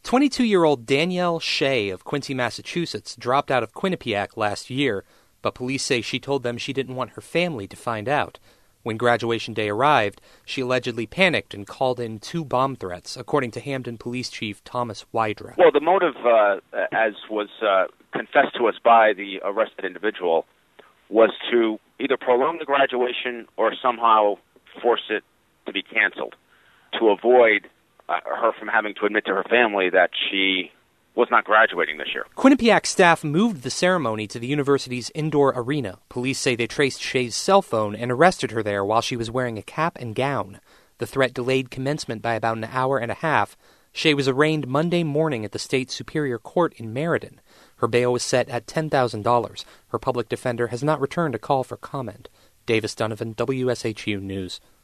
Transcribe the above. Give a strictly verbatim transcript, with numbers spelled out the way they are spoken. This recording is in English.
twenty-two-year-old Danielle Shea of Quincy, Massachusetts, dropped out of Quinnipiac last year, but police say she told them she didn't want her family to find out. When graduation day arrived, she allegedly panicked and called in two bomb threats, according to Hamden Police Chief Thomas Wydra. Well, the motive, uh, as was uh, confessed to us by the arrested individual, was to either prolong the graduation or somehow force it to be canceled, to avoid uh, her from having to admit to her family that she was not graduating this year. Quinnipiac staff moved the ceremony to the university's indoor arena. Police say they traced Shea's cell phone and arrested her there while she was wearing a cap and gown. The threat delayed commencement by about an hour and a half. Shea was arraigned Monday morning at the state superior court in Meriden. Her bail was set at ten thousand dollars. Her public defender has not returned a call for comment. Davis Donovan, W S H U News.